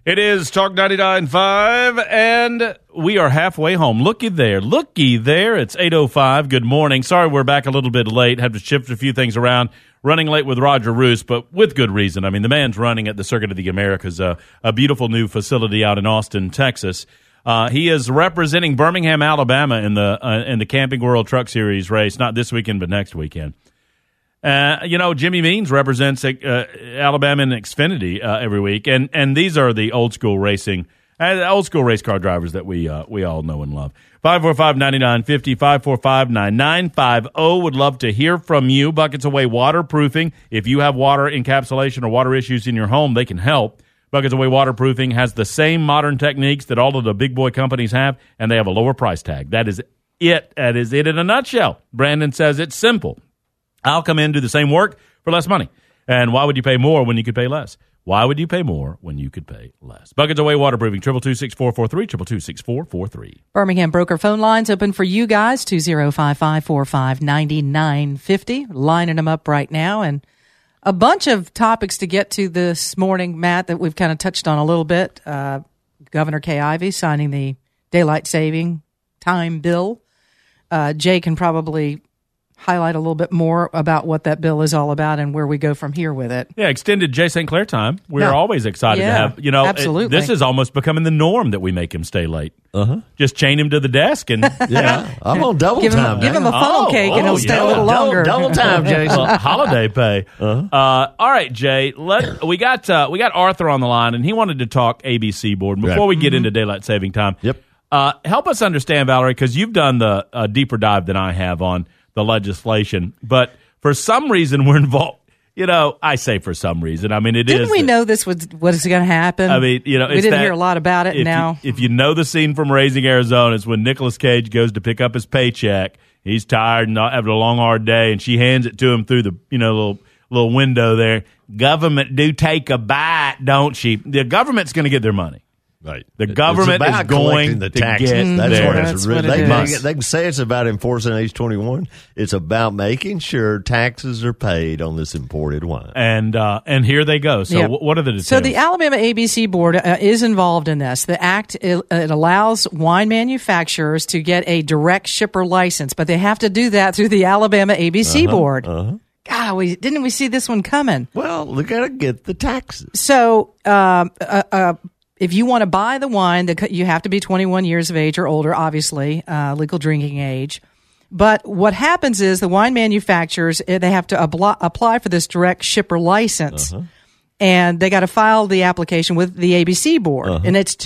It is Talk 99.5, and we are halfway home. Looky there. It's 8:05. Good morning. Sorry we're back a little bit late. Had to shift a few things around. Running late with Roger Roos, but with good reason. I mean, the man's running at the Circuit of the Americas, a beautiful new facility out in Austin, Texas. He is representing Birmingham, Alabama in the Camping World Truck Series race, not this weekend, but next weekend. Jimmy Means represents Alabama in Xfinity every week, and these are the old school racing, old school race car drivers that we all know and love. 545-9950, 545-9950. Would love to hear from you. Buckets Away Waterproofing. If you have water encapsulation or water issues in your home, they can help. Buckets Away Waterproofing has the same modern techniques that all of the big boy companies have, and they have a lower price tag. That is it. That is it in a nutshell. Brandon says it's simple. I'll come in, do the same work for less money. And why would you pay more when you could pay less? Why would you pay more when you could pay less? Buckets Away Waterproofing, 222-6443, 222-6443. Birmingham broker phone lines open for you guys, 205-545-9950. Lining them up right now. And a bunch of topics to get to this morning, Matt, that we've kind of touched on a little bit. Governor Kay Ivey signing the daylight saving time bill. Jay can probably highlight a little bit more about what that bill is all about and where we go from here with it. Yeah, extended Jay St. Clair time. We're always excited to have, absolutely. This is almost becoming the norm that we make him stay late. Just chain him to the desk and I'm on double time. Give him a funnel cake and he'll stay a little longer. Double time, Jason. Holiday pay. All right, Jay. We got Arthur on the line, and he wanted to talk ABC board before we get into daylight saving time. Yep. Help us understand, Valerie, because you've done the deeper dive than I have on the legislation, but for some reason we're involved. I say for some reason. I mean, Didn't we know this was what is going to happen? I mean, we didn't hear a lot about it. If you know the scene from Raising Arizona, it's when Nicolas Cage goes to pick up his paycheck. He's tired and having a long, hard day, and she hands it to him through the little window there. Government do take a bite, don't she? The government's going to get their money. Right. The government is going the to taxes. get That's what it is. They can say it's about enforcing age 21. It's about making sure taxes are paid on this imported wine. And here they go. So what are the details? So the Alabama ABC board is involved in this. The act it allows wine manufacturers to get a direct shipper license, but they have to do that through the Alabama ABC board. God, didn't we see this one coming? Well, they got to get the taxes. So if you want to buy the wine, you have to be 21 years of age or older, obviously, legal drinking age. But what happens is the wine manufacturers, they have to apply for this direct shipper license. And they got to file the application with the ABC board. And it's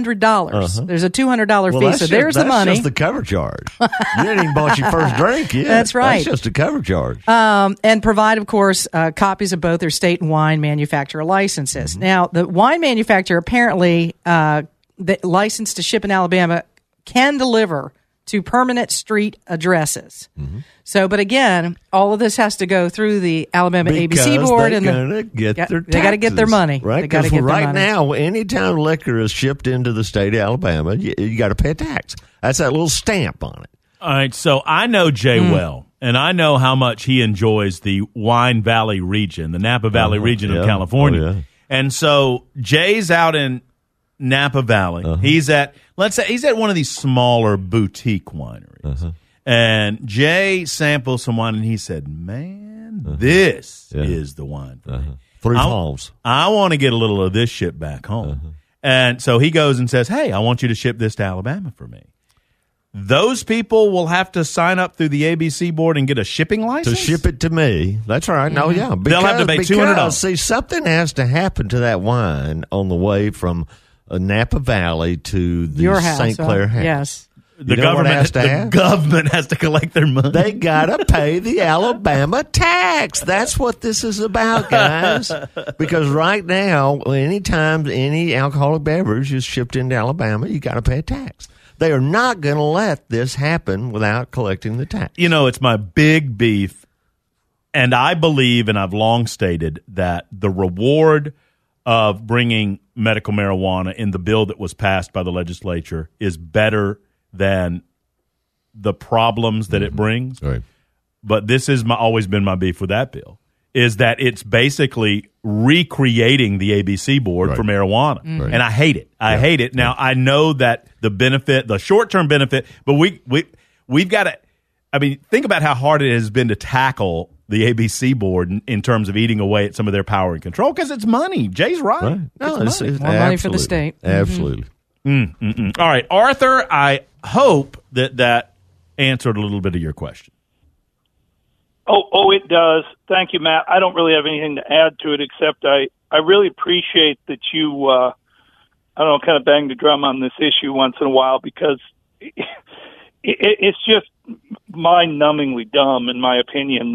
$200. There's a $200 fee. So there's the money. That's just the cover charge. You didn't even bought your first drink yet. That's right. That's just a cover charge. And provide, of course, copies of both their state and wine manufacturer licenses. Now, the wine manufacturer apparently, the license to ship in Alabama can deliver to permanent street addresses. So, but again, all of this has to go through the Alabama ABC board, and they got to get their money. Right? Because now, anytime liquor is shipped into the state of Alabama, you got to pay a tax. That's that little stamp on it. All right, so I know Jay well, and I know how much he enjoys the Wine Valley region, the Napa Valley region of California. And so Jay's out in Napa Valley. He's at one of these smaller boutique wineries. And Jay sampled some wine, and he said, man, this is the wine for me. Three Palms. I want to get a little of this shipped back home. And so he goes and says, hey, I want you to ship this to Alabama for me. Those people will have to sign up through the ABC board and get a shipping license? To ship it to me. That's right. No, They'll have to pay $200. See, something has to happen to that wine on the way from Napa Valley to the St. Clair house. Yes. The government has to collect their money. They got to pay the Alabama tax. That's what this is about, guys. Because right now, anytime any alcoholic beverage is shipped into Alabama, you got to pay a tax. They are not going to let this happen without collecting the tax. It's my big beef, and I believe, and I've long stated, that the reward of bringing medical marijuana in the bill that was passed by the legislature is better than the problems that it brings. Right. But this is always been my beef with that bill, is that it's basically recreating the ABC board for marijuana. And I hate it. I hate it. Now, I know that the benefit, the short-term benefit, but we've got to, I mean, think about how hard it has been to tackle the ABC board in terms of eating away at some of their power and control, because it's money. Jay's right. No, it's more money for the state. Absolutely. All right, Arthur, I hope that answered a little bit of your question. Oh, it does. Thank you, Matt. I don't really have anything to add to it, except I really appreciate that you, I don't know, kind of bang the drum on this issue once in a while, because it's just mind-numbingly dumb, in my opinion,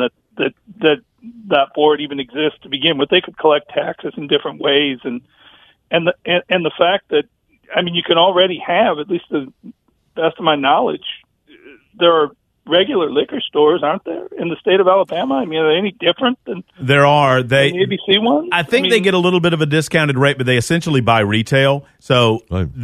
that board even exists to begin with. They could collect taxes in different ways, and the fact that, I mean, you can already have, at least the best of my knowledge, there are regular liquor stores, aren't there, in the state of Alabama? I mean, are they any different than there are the ABC ones? I think they get a little bit of a discounted rate, but they essentially buy retail. So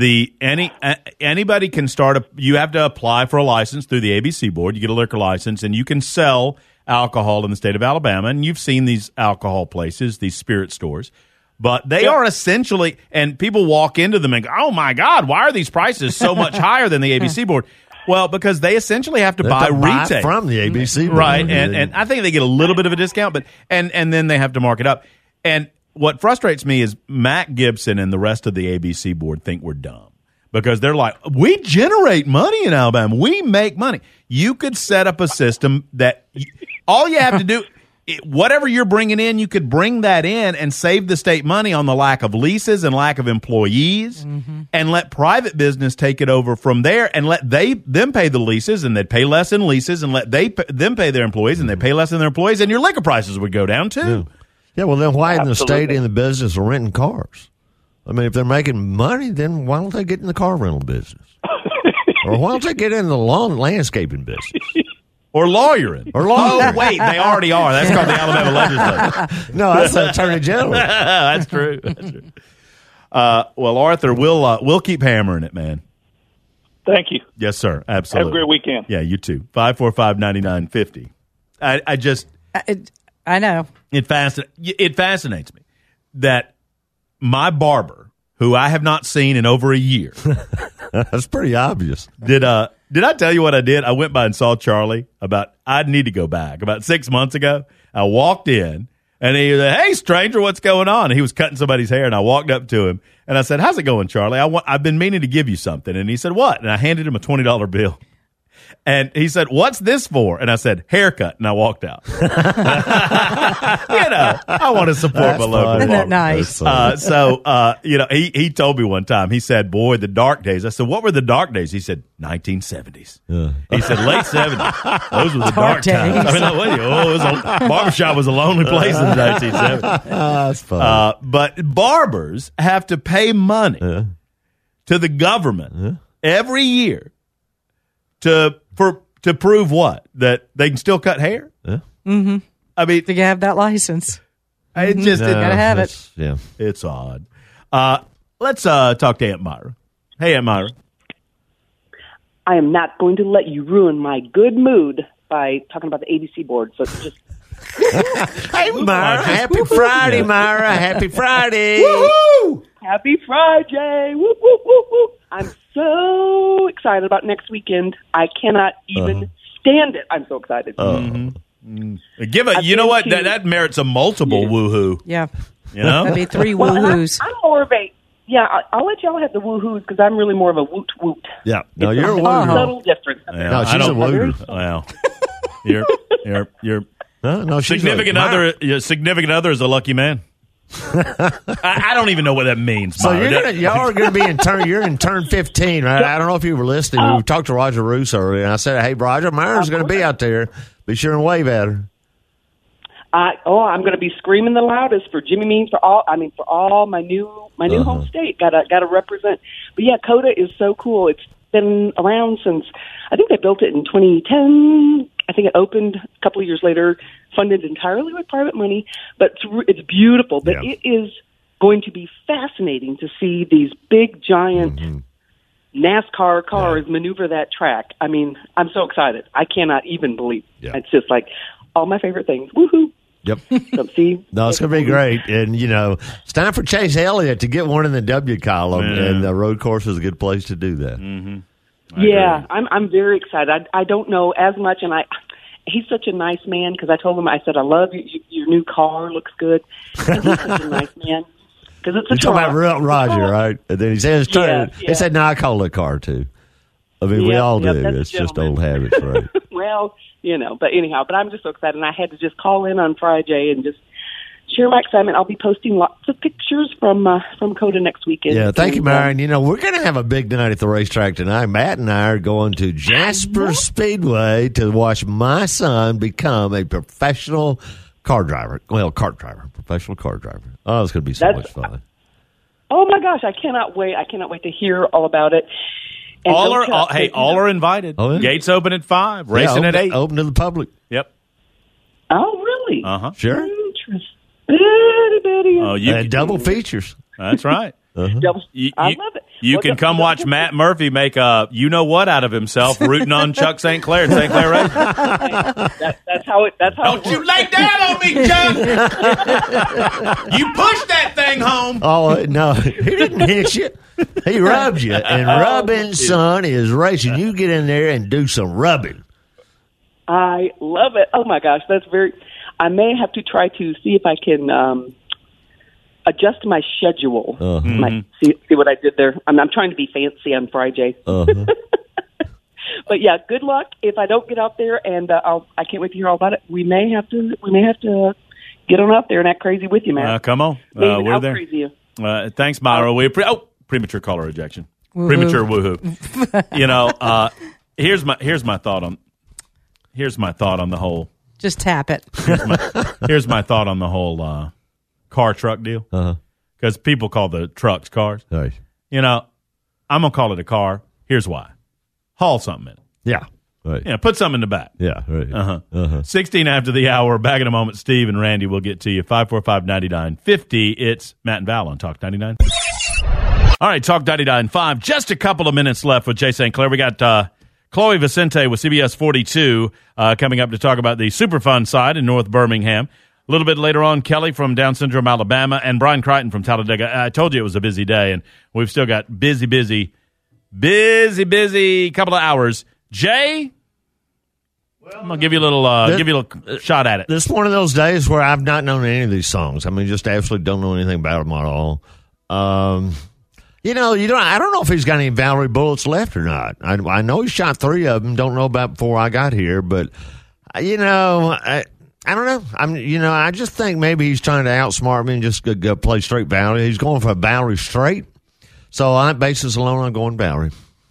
anybody can start you have to apply for a license through the ABC board. You get a liquor license, and you can sell alcohol in the state of Alabama. And you've seen these alcohol places, these spirit stores. But they are essentially, and people walk into them and go, oh, my God, why are these prices so much higher than the ABC board? Well, because they essentially have to buy retail from the ABC board. Right, and I think they get a little bit of a discount, but and then they have to mark it up. And what frustrates me is Matt Gibson and the rest of the ABC board think we're dumb, because they're like, we generate money in Alabama. We make money. You could set up a system that all you have to do, whatever you're bringing in, you could bring that in and save the state money on the lack of leases and lack of employees, and let private business take it over from there, and let them pay the leases, and they'd pay less in leases, and let them pay their employees, and they pay less in their employees, and your liquor prices would go down too. Yeah, well, then why isn't the state in the business of renting cars? I mean, if they're making money, then why don't they get in the car rental business? Or why don't they get in the lawn landscaping business? Or lawyering. Oh, wait, they already are. That's called the Alabama legislature. No, that's the attorney general. That's true. Well, Arthur, we'll keep hammering it, man. Thank you. Yes, sir. Absolutely. Have a great weekend. Yeah, you too. 545-9950. I know. It fascinates me that my barber, who I have not seen in over a year. That's pretty obvious. Did I tell you what I did? I went by and saw Charlie I'd need to go back about 6 months ago. I walked in and he was like, hey, stranger, what's going on? And he was cutting somebody's hair, and I walked up to him and I said, how's it going, Charlie? I've been meaning to give you something. And he said, what? And I handed him a $20 bill. And he said, what's this for? And I said, haircut. And I walked out. I want to support my local. Isn't that nice? He told me one time, he said, boy, the dark days. I said, what were the dark days? He said, 1970s. He said, late 70s. Those were the dark times. I mean, barbershop was a lonely place in the 1970s. That's funny. But barbers have to pay money to the government every year to prove what? That they can still cut hair? Yeah. Mm-hmm. I mean, to have that license. It just gotta have it. Yeah. It's odd. Let's talk to Aunt Myra. Hey, Aunt Myra. I am not going to let you ruin my good mood by talking about the ABC board. So just hey, Myra. Happy Friday, Myra. Happy Friday. Woo-hoo! Happy Friday. Whoop, whoop, whoop, whoop. I'm so excited about next weekend. I cannot even stand it. I'm so excited. Give it. You know what? That merits a multiple woohoo. Yeah. You know? That'd be 3 woohoos. I'm more of a, I'll let y'all have the woohoos because I'm really more of a woot woot. Yeah. No, you're a woot. woohoo. Subtle difference. Yeah, No, she's a woohoo. Well, your no, she's significant other is a lucky man. I don't even know what that means. So Myra. y'all are going to be in turn. You're in turn 15, right? I don't know if you were listening. We talked to Roger Russo earlier, and I said, "Hey, Roger, Myra's going to be out there. Be sure and wave at her." I'm going to be screaming the loudest for Jimmy Means for all my new home state. Got to represent. But yeah, COTA is so cool. It's been around since I think they built it in 2010. I think it opened a couple of years later, funded entirely with private money, but it's beautiful. But it is going to be fascinating to see these big, giant NASCAR cars maneuver that track. I mean, I'm so excited. I cannot even believe it. It's just like all my favorite things. Woohoo! Yep. So, see? No, it's going to be great. And, it's time for Chase Elliott to get one in the W column, and the road course is a good place to do that. Mm-hmm. Yeah, I'm very excited. I don't know as much, and he's such a nice man because I told him, I said, I love your new car, looks good. And he's such a nice man because it's a You're truck. talking about Roger, right? And then he says, he said, no, I call it a car, too. I mean, we all do. It's just old habits, right? Well, but anyhow, but I'm just so excited, and I had to just call in on Friday and just share my excitement. I'll be posting lots of pictures from COTA next weekend. Yeah, thank you, Myron. We're going to have a big night at the racetrack tonight. Matt and I are going to Jasper Speedway to watch my son become a professional kart driver. Professional kart driver. Oh, it's going to be so much fun. Oh, my gosh, I cannot wait. I cannot wait to hear all about it. And all are invited. Oh, yeah. Gates open at 5, racing at 8. Open to the public. Yep. Oh, really? Uh-huh. Sure. Interesting. And double features. That's right. Double, I love it. You can come watch Matt Murphy make a you-know-what out of himself rooting on Chuck St. Clair at St. Clair Racing. That's how it Don't you lay down on me, Chuck! You pushed that thing home. Oh, no. He didn't hit you. He rubbed you. And rubbing, son, is racing. You get in there and do some rubbing. I love it. Oh, my gosh. I may have to try to see if I can adjust my schedule. See what I did there. I'm trying to be fancy on Friday. But yeah, good luck. If I don't get out there, and I can't wait to hear all about it. We may have to get on out there and act crazy with you, man. Come on, we're there. Crazy you. Thanks, Myra. Premature caller rejection. Woo-hoo. Premature woohoo. Here's my thought on the whole. Just tap it. Here's my thought on the whole car truck deal. Because people call the trucks cars. Right. I'm gonna call it a car. Here's why. Haul something in it. Yeah. Right. Put something in the back. Yeah. Right. 16 after the hour. Back in a moment. Steve and Randy will get to you. 545-9950. It's Matt and Val on Talk 99. All right, Talk 99.5. Just a couple of minutes left with Jay St. Clair. We got Chloe Vicente with CBS 42 coming up to talk about the Superfund side in North Birmingham. A little bit later on, Kelly from Down Syndrome, Alabama, and Brian Crichton from Talladega. I told you it was a busy day, and we've still got busy couple of hours. Jay, I'm gonna give you a little shot at it. This is one of those days where I've not known any of these songs. I mean, just absolutely don't know anything about them at all. I don't know if he's got any Valerie bullets left or not. I know he shot 3 of them. Don't know about before I got here, but I don't know. I just think maybe he's trying to outsmart me and just go play straight Valerie. He's going for a Valerie straight. So on that basis alone, I'm going Valerie.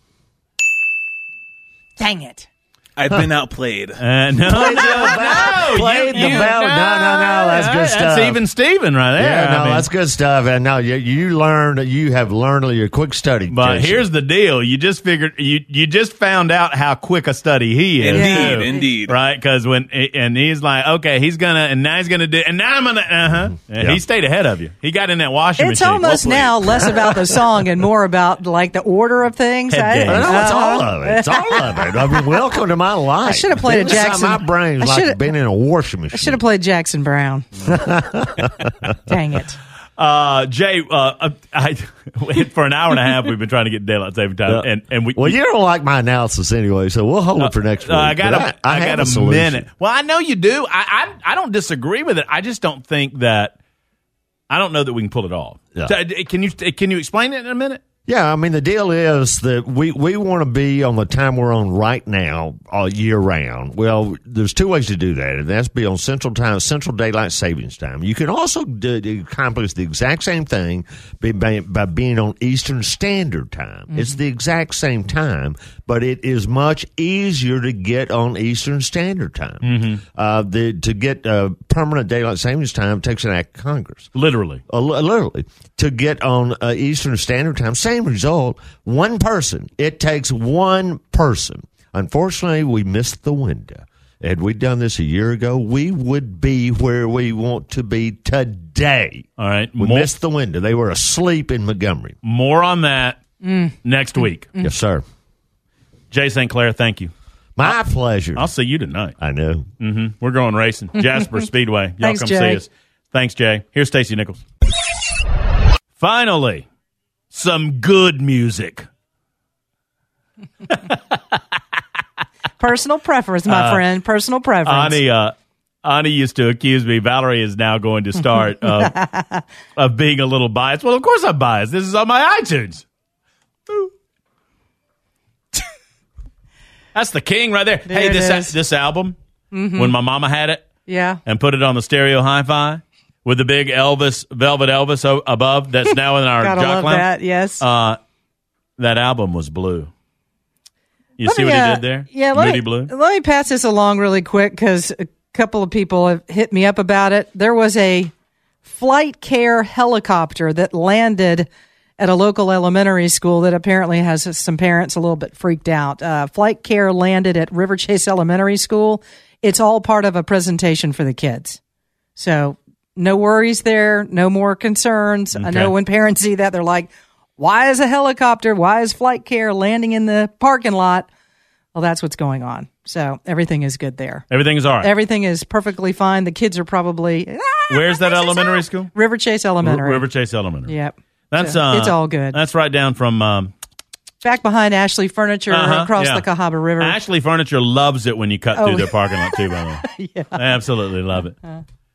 Dang it. I've been outplayed. No. Played the Valerie. No. That's good stuff. That's even Steven right there. Yeah, that's good stuff. And no, you have learned your quick study. But Jason. here's the deal: you just figured you just found out how quick a study he is. Indeed, right? Because and he's like, okay, he's gonna, and now he's gonna do, and now I'm gonna, And he stayed ahead of you. He got in that washing It's machine. almost now less about the song and more about like the order of things. Head game. It's all of it. It's all of it. I mean, welcome to my life. I should have played a Jackson. My brain's like being in a washing machine. I should have played Jackson Brown. Dang it. Jay, for an hour and a half, we've been trying to get daylight saving time, and we. Well, you don't like my analysis anyway, so we'll hold it for next week. I got a solution. minute. Well, I know you do. I don't disagree with it. I just don't think that. I don't know that we can pull it off. Yeah. Can you explain it in a minute? Yeah, I mean, the deal is that we want to be on the time we're on right now all year round. Well, there's 2 ways to do that, and that's be on Central Daylight Savings Time. You can also accomplish the exact same thing by being on Eastern Standard Time. Mm-hmm. It's the exact same time, but it is much easier to get on Eastern Standard Time. Mm-hmm. To get permanent Daylight Savings Time takes an act of Congress. Literally. Literally. To get on Eastern Standard Time, same result, one person. It takes one person. Unfortunately, we missed the window. Had we done this a year ago, we would be where we want to be today. All right. We missed the window. They were asleep in Montgomery. More on that next week. Yes, sir. Jay St. Clair, thank you. My pleasure. I'll see you tonight. I know. We're going racing. Jasper Speedway. Y'all Thanks, come Jay. see us. Thanks, Jay. Here's Stacey Nichols. Finally, some good music. Personal preference, my friend. Personal preference. Ani used to accuse me. Valerie is now going to start of being a little biased. Well, of course I'm biased. This is on my iTunes. Ooh. That's the king right there. There Hey, it is. this album, when my mama had it Yeah. and put it on the stereo hi-fi with the big Elvis, Velvet Elvis above that's now in our Gotta jock love lounge. that, yes. That album was blue. You Let see me, what he did there? Yeah, Moody Blue? Let me pass this along really quick because a couple of people have hit me up about it. There was a flight care helicopter that landed at a local elementary school that apparently has some parents a little bit freaked out. Flight care landed at River Chase Elementary School. It's all part of a presentation for the kids. So no worries there, no more concerns. I know when parents see that, they're like, why is a helicopter, why is flight care landing in the parking lot? Well, that's what's going on. So everything is good there. Everything is all right. Everything is perfectly fine. The kids are probably... Where's that elementary school? River Chase Elementary. River Chase Elementary. Yep. That's So it's all good. That's right down from Back behind Ashley Furniture across yeah. the Cahaba River. Ashley Furniture loves it when you cut through their parking lot too, by the way. Yeah. They absolutely love it.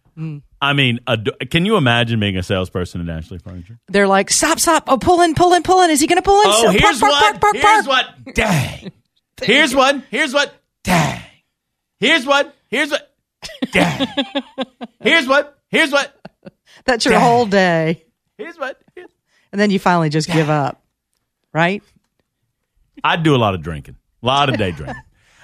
I mean, can you imagine being a salesperson at Ashley Furniture? They're like, stop. Oh, pull in. Is he going to pull in? Oh, So, here's park. what. Here's what. Dang. Here's one. Here's what. Dang. Here's what. Here's what. Dang. Here's what. Here's what. That's your whole day. Here's what. And then you finally just give up, right? I do a lot of drinking. A lot of day drinking.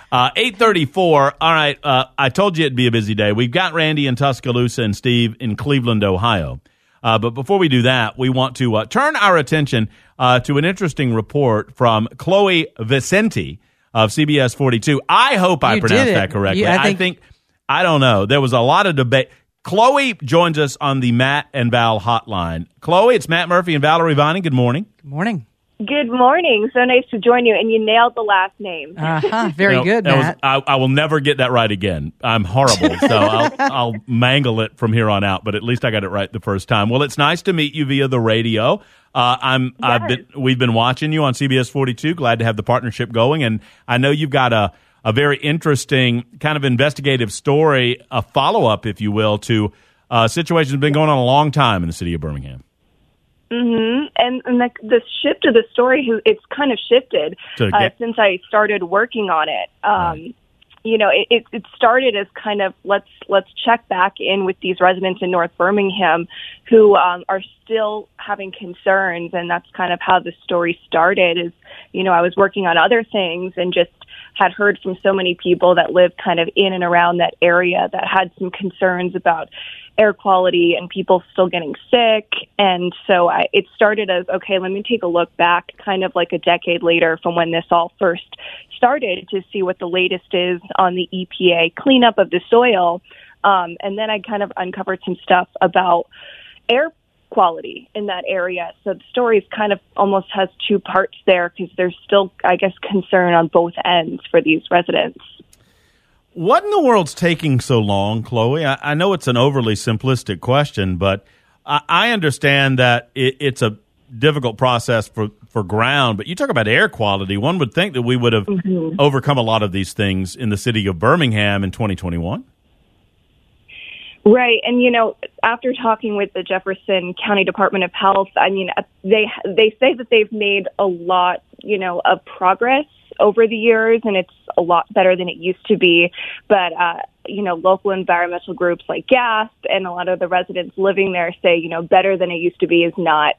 8:34. All right. I told you it'd be a busy day. We've got Randy in Tuscaloosa and Steve in Cleveland, Ohio. But before we do that, we want to turn our attention to an interesting report from Chloe Vicente of CBS 42. I hope I You pronounced did it. that correctly. I think I don't know. There was a lot of debate. Chloe joins us on the Matt and Val hotline. Chloe, it's Matt Murphy and Valerie Vining. Good morning. Good morning. Good morning. So nice to join you. And you nailed the last name. Very good, Matt. I will never get that right again. I'm horrible, so I'll mangle it from here on out. But at least I got it right the first time. Well, it's nice to meet you via the radio. We've been watching you on CBS 42. Glad to have the partnership going, and I know you've got a very interesting kind of investigative story, a follow up, if you will, to a situation that's been going on a long time in the city of Birmingham. Mm-hmm. And the shift of the story, it's kind of shifted since I started working on it. Right. You know, it started as kind of let's check back in with these residents in North Birmingham who are still having concerns, and that's kind of how the story started. Is, you know, I was working on other things and just had heard from so many people that live kind of in and around that area that had some concerns about air quality and people still getting sick. And so it started as, okay, let me take a look back kind of like a decade later from when this all first started to see what the latest is on the EPA cleanup of the soil. And then I kind of uncovered some stuff about air quality in that area. So the story kind of almost has two parts there because there's still, I guess, concern on both ends for these residents. What in the world's taking so long, Chloe? I know it's an overly simplistic question, but I understand that it's a difficult process for ground. But you talk about air quality. One would think that we would have overcome a lot of these things in the city of Birmingham in 2021. Right. And, you know, after talking with the Jefferson County Department of Health, I mean, they say that they've made a lot, you know, of progress over the years, and it's a lot better than it used to be. But, you know, local environmental groups like GASP and a lot of the residents living there say, you know, better than it used to be is not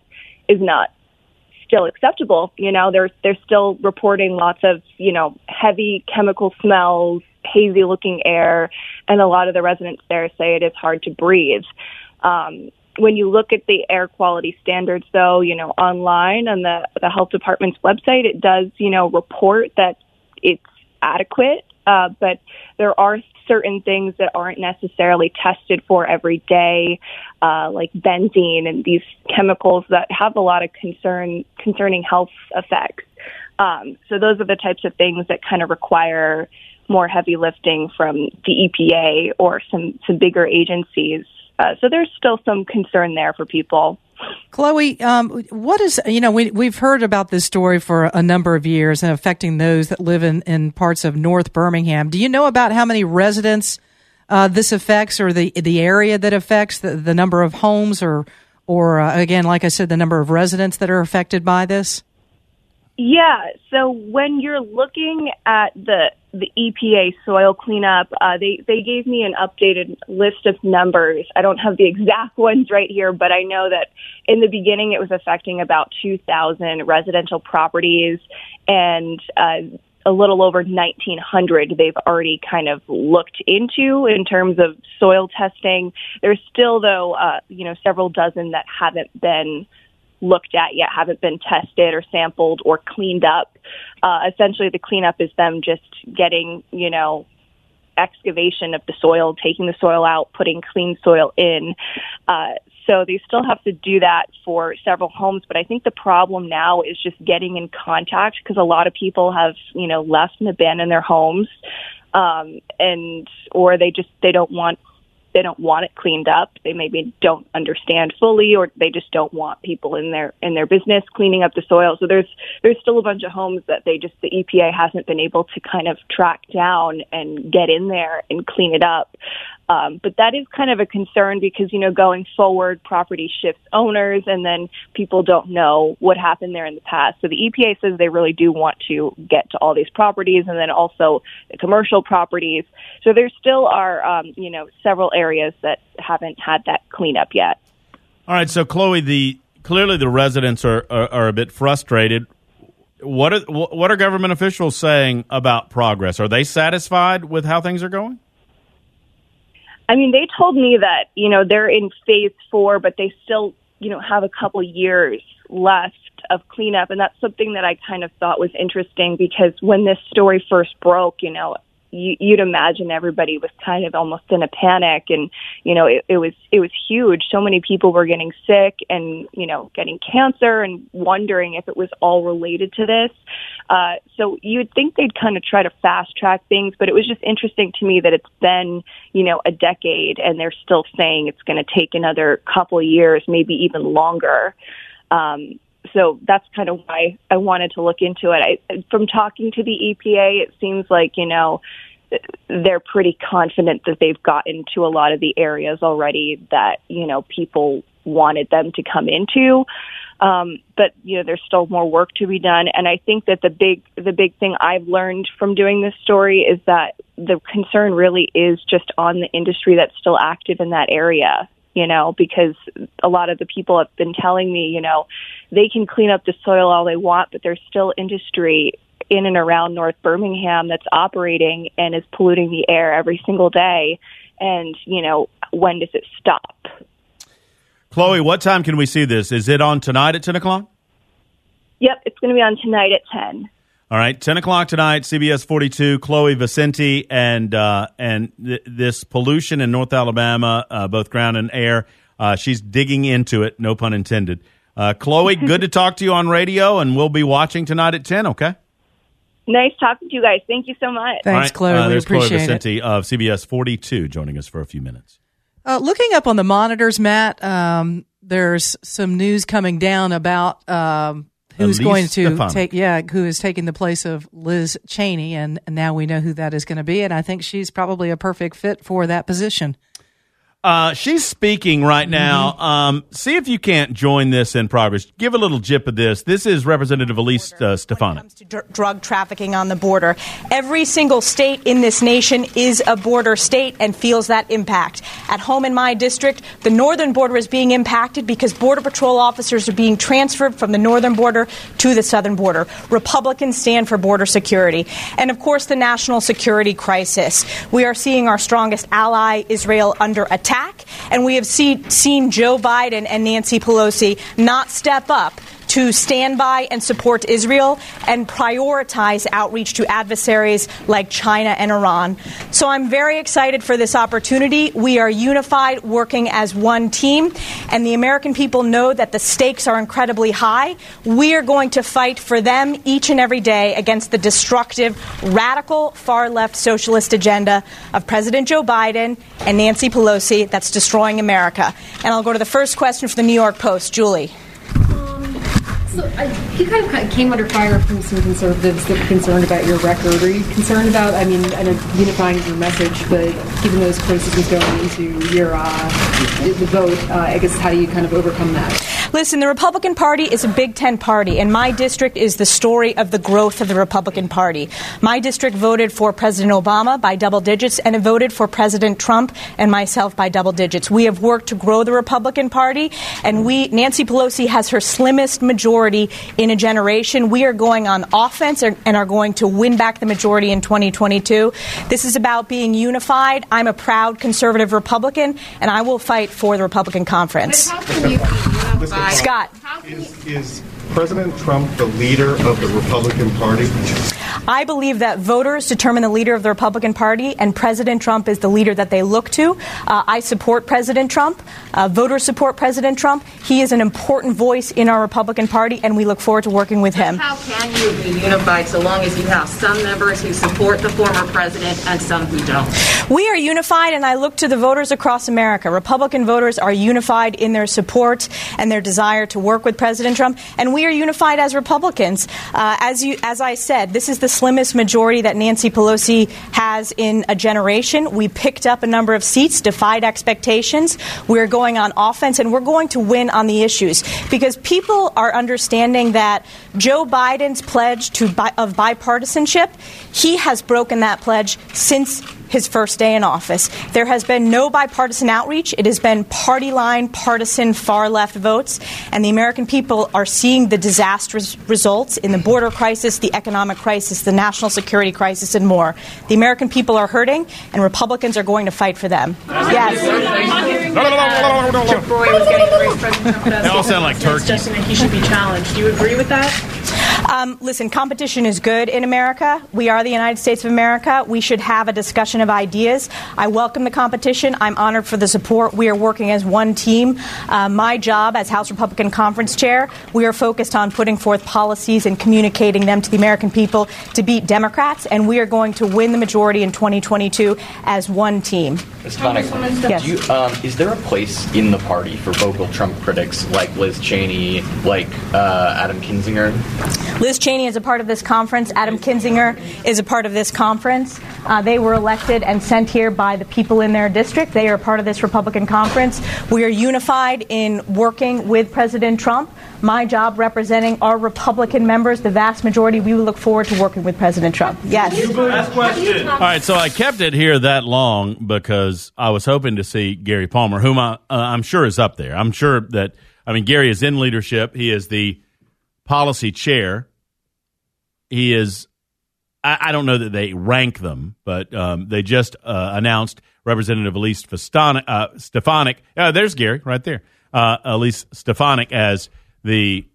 still acceptable. You know, they're still reporting lots of, you know, heavy chemical smells, hazy looking air, and a lot of the residents there say it is hard to breathe. When you look at the air quality standards, though, you know, online on the health department's website, it does, you know, report that it's adequate, but there are certain things that aren't necessarily tested for every day, like benzene and these chemicals that have a lot of concerning health effects. So those are the types of things that kind of require more heavy lifting from the EPA or some bigger agencies. So there's still some concern there for people. Chloe, what is, we've heard about this story for a number of years and affecting those that live in parts of North Birmingham. Do you know about how many residents this affects, or the area that affects, the number of homes, or again, like I said, the number of residents that are affected by this? Yeah, so when you're looking at the EPA soil cleanup, they gave me an updated list of numbers. I don't have the exact ones right here, but I know that in the beginning it was affecting about 2,000 residential properties, and a little over 1,900 they've already kind of looked into in terms of soil testing. There's still, though, several dozen that haven't been looked at yet, haven't been tested or sampled or cleaned up. Essentially, the cleanup is them just getting, excavation of the soil, taking the soil out, putting clean soil in. So they still have to do that for several homes. But I think the problem now is just getting in contact, because a lot of people have, left and abandoned their homes, or they don't want it cleaned up. They maybe don't understand fully, or they just don't want people in their business cleaning up the soil. So there's still a bunch of homes that the EPA hasn't been able to kind of track down and get in there and clean it up. But that is kind of a concern, because, going forward, property shifts owners, and then people don't know what happened there in the past. So the EPA says they really do want to get to all these properties, and then also the commercial properties. So there still are, several areas that haven't had that cleanup yet. All right. So, Chloe, clearly the residents are a bit frustrated. What are government officials saying about progress? Are they satisfied with how things are going? I mean, they told me that, they're in phase 4, but they still, have a couple years left of cleanup. And that's something that I kind of thought was interesting, because when this story first broke, you'd imagine everybody was kind of almost in a panic, and, it was huge. So many people were getting sick and, getting cancer, and wondering if it was all related to this. So you'd think they'd kind of try to fast track things, but it was just interesting to me that it's been, a decade, and they're still saying it's going to take another couple of years, maybe even longer. So that's kind of why I wanted to look into it. From talking to the EPA, it seems like, they're pretty confident that they've gotten to a lot of the areas already that, people wanted them to come into. But, there's still more work to be done. And I think that the big thing I've learned from doing this story is that the concern really is just on the industry that's still active in that area. Because a lot of the people have been telling me, they can clean up the soil all they want, but there's still industry in and around North Birmingham that's operating and is polluting the air every single day. And, when does it stop? Chloe, what time can we see this? Is it on tonight at 10 o'clock? Yep, it's going to be on tonight at 10. All right, 10 o'clock tonight, CBS 42, Chloe Vicente, and this pollution in North Alabama, both ground and air. She's digging into it, no pun intended. Chloe, good to talk to you on radio, and we'll be watching tonight at 10, okay? Nice talking to you guys. Thank you so much. Thanks, Chloe. We there's appreciate Chloe Vicente it. of CBS 42 joining us for a few minutes. Looking up on the monitors, Matt, there's some news coming down about who's going to who is taking the place of Liz Cheney, and now we know who that is going to be, and I think she's probably a perfect fit for that position. She's speaking right now. See if you can't join this in progress. Give a little jip of this. This is Representative Elise Stefanik. When it comes to drug trafficking on the border, every single state in this nation is a border state and feels that impact. At home in my district, the northern border is being impacted because Border Patrol officers are being transferred from the northern border to the southern border. Republicans stand for border security. And, of course, the national security crisis. We are seeing our strongest ally, Israel, under attack. And we have seen Joe Biden and Nancy Pelosi not step up to stand by and support Israel and prioritize outreach to adversaries like China and Iran. So I'm very excited for this opportunity. We are unified, working as one team, and the American people know that the stakes are incredibly high. We are going to fight for them each and every day against the destructive, radical, far-left socialist agenda of President Joe Biden and Nancy Pelosi that's destroying America. And I'll go to the first question for the New York Post. Julie. You kind of came under fire from some conservatives that were concerned about your record. Are you concerned about, I know unifying your message, but given those criticisms going into your the vote, I guess how do you kind of overcome that? Listen, the Republican Party is a Big Ten party, and my district is the story of the growth of the Republican Party. My district voted for President Obama by double digits, and it voted for President Trump and myself by double digits. We have worked to grow the Republican Party, and Nancy Pelosi has her slimmest majority in a generation. We are going on offense and are going to win back the majority in 2022. This is about being unified. I'm a proud conservative Republican, and I will fight for the Republican conference. How can you be unified? Scott. Is President Trump the leader of the Republican Party? I believe that voters determine the leader of the Republican Party, and President Trump is the leader that they look to. I support President Trump. Voters support President Trump. He is an important voice in our Republican Party, and we look forward to working with him. How can you be unified so long as you have some members who support the former president and some who don't? We are unified, and I look to the voters across America. Republican voters are unified in their support and their desire to work with President Trump, and we are unified as Republicans. As I said, this is the slimmest majority that Nancy Pelosi has in a generation. We picked up a number of seats, defied expectations. We're going on offense, and we're going to win on the issues because people are understanding that Joe Biden's pledge of bipartisanship, he has broken that pledge since his first day in office. There has been no bipartisan outreach. It has been party line, partisan, far-left votes. And the American people are seeing the disastrous results in the border crisis, the economic crisis, the national security crisis, and more. The American people are hurting, and Republicans are going to fight for them. Yes. Chip Roy was getting praised President Trump They all sound like turkeys. suggesting that he should be challenged. Do you agree with that? Listen, competition is good in America. We are the United States of America. We should have a discussion of ideas. I welcome the competition. I'm honored for the support. We are working as one team. My job as House Republican Conference Chair, we are focused on putting forth policies and communicating them to the American people to beat Democrats, and we are going to win the majority in 2022 as one team. Ms. Connick, Yes. is there a place in the party for vocal Trump critics like Liz Cheney, like Adam Kinzinger? Liz Cheney is a part of this conference. Adam Kinzinger is a part of this conference. They were elected and sent here by the people in their district. They are part of this Republican conference. We are unified in working with President Trump. My job representing our Republican members, the vast majority, we will look forward to working with President Trump. Yes. Last question. All right, so I kept it here that long because I was hoping to see Gary Palmer, whom I'm sure is up there. I'm sure that, Gary is in leadership. He is the policy chair. He is, I don't know that they rank them, but they just announced Representative Elise Stefanik. There's Gary right there. Elise Stefanik as the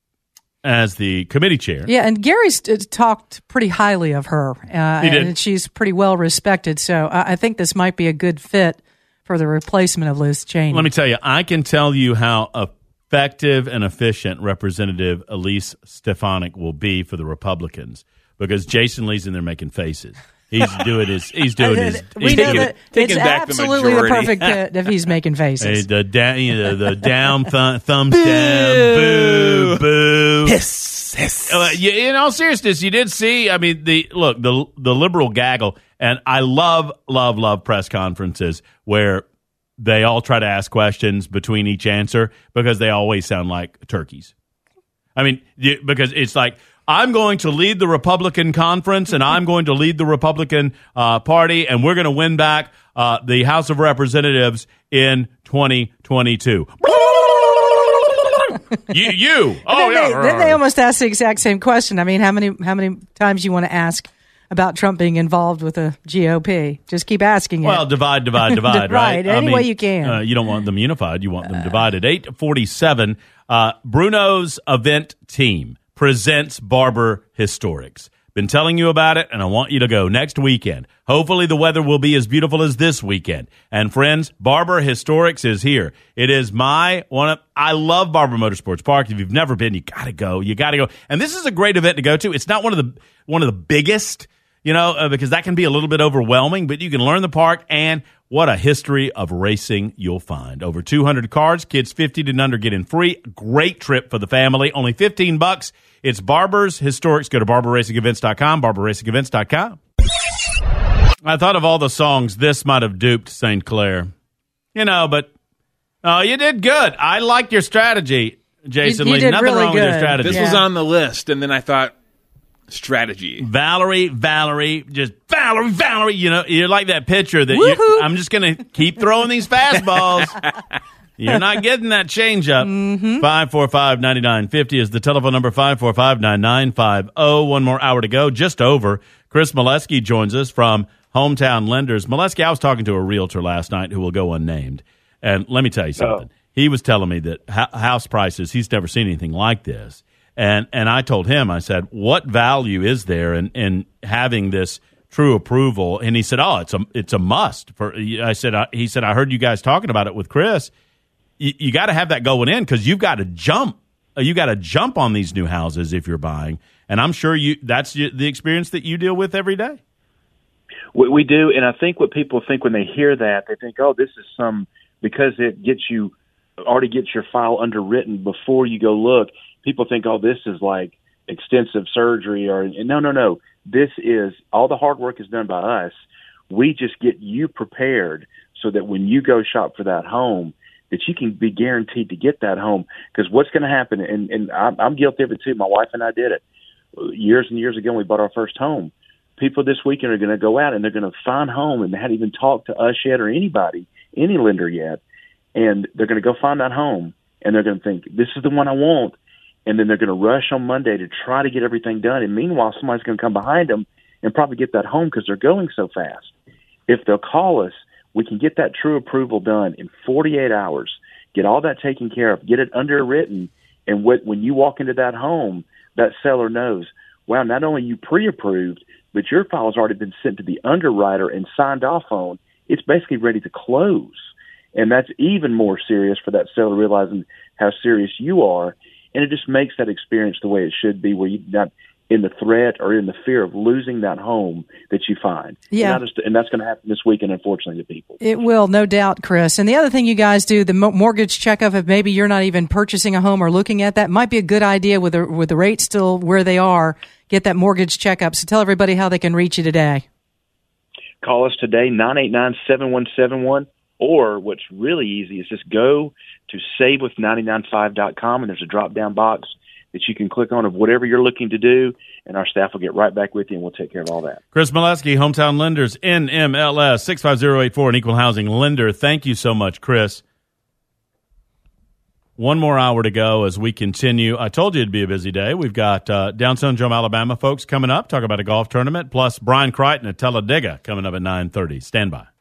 committee chair. Yeah, and Gary's talked pretty highly of her. He did. And she's pretty well respected, so I think this might be a good fit for the replacement of Liz Cheney. Let me tell you, I can tell you how effective and efficient Representative Elise Stefanik will be for the Republicans because Jason Lee's in there making faces. He's doing his. We know that it's absolutely the perfect fit if he's making faces. The down, thumbs down, boo, boo. Hiss, hiss. In all seriousness, you did see. The liberal gaggle, and I love press conferences where they all try to ask questions between each answer because they always sound like turkeys. Because it's like, I'm going to lead the Republican conference and I'm going to lead the Republican Party, and we're going to win back the House of Representatives in 2022. Then they almost ask the exact same question. How many times you want to ask about Trump being involved with the GOP. Just keep asking it. Well, divide, right? Right, any way you can. You don't want them unified. You want them divided. 8:47, Bruno's event team presents Barber Historics. Been telling you about it, and I want you to go next weekend. Hopefully the weather will be as beautiful as this weekend. And friends, Barber Historics is here. It is I love Barber Motorsports Park. If you've never been, you got to go. You got to go. And this is a great event to go to. It's not one of the biggest, because that can be a little bit overwhelming, but you can learn the park, and what a history of racing you'll find. Over 200 cars, kids 50 and under get in free. Great trip for the family. Only $15. It's Barber's Historics. Go to barberracingevents.com, barberracingevents.com. I thought of all the songs, this might have duped St. Clair. But you did good. I liked your strategy, Jason You Lee. did Nothing really wrong with your good. strategy. This was on the list, and then I thought, strategy. Valerie, just Valerie. You're like that pitcher Woohoo. I'm just going to keep throwing these fastballs. You're not getting that changeup. 545-9950 is the telephone number, 545-9950. One more hour to go, just over. Chris Molesky joins us from Hometown Lenders. Molesky, I was talking to a realtor last night who will go unnamed. And let me tell you something. He was telling me that house prices, he's never seen anything like this. And I told him, I said, what value is there in having this true approval? And he said, it's a must. He said, I heard you guys talking about it with Chris. You got to have that going in because you've got to jump. You got to jump on these new houses if you're buying. And I'm sure that's the experience that you deal with every day. We do, and I think what people think when they hear that, they think, this is because it already gets your file underwritten before you go look. People think, this is like extensive surgery, no. This is all the hard work is done by us. We just get you prepared so that when you go shop for that home, that you can be guaranteed to get that home. Because what's going to happen, and I'm guilty of it too. My wife and I did it years and years ago when we bought our first home. People this weekend are going to go out and they're going to find home, and they hadn't even talked to us yet or anybody, any lender yet, and they're going to go find that home, and they're going to think, this is the one I want. And then they're going to rush on Monday to try to get everything done. And meanwhile, somebody's going to come behind them and probably get that home because they're going so fast. If they'll call us, we can get that true approval done in 48 hours, get all that taken care of, get it underwritten. And when you walk into that home, that seller knows, wow, not only you pre-approved, but your file has already been sent to the underwriter and signed off on. It's basically ready to close. And that's even more serious for that seller realizing how serious you are. And it just makes that experience the way it should be, where you're not in the threat or in the fear of losing that home that you find. Yeah. And that's going to happen this weekend, unfortunately, to people. It will, no doubt, Chris. And the other thing you guys do, the mortgage checkup, if maybe you're not even purchasing a home or looking at that, might be a good idea with the rates still where they are. Get that mortgage checkup. So tell everybody how they can reach you today. Call us today, 989-7171. Or what's really easy is just go to savewith995.com, and there's a drop-down box that you can click on of whatever you're looking to do, and our staff will get right back with you, and we'll take care of all that. Chris Molesky, Hometown Lenders, NMLS 65084, an equal housing lender. Thank you so much, Chris. One more hour to go as we continue. I told you it'd be a busy day. We've got Downtown Jome, Alabama folks coming up, talk about a golf tournament, plus Brian Crichton at Talladega coming up at 9:30. Stand by.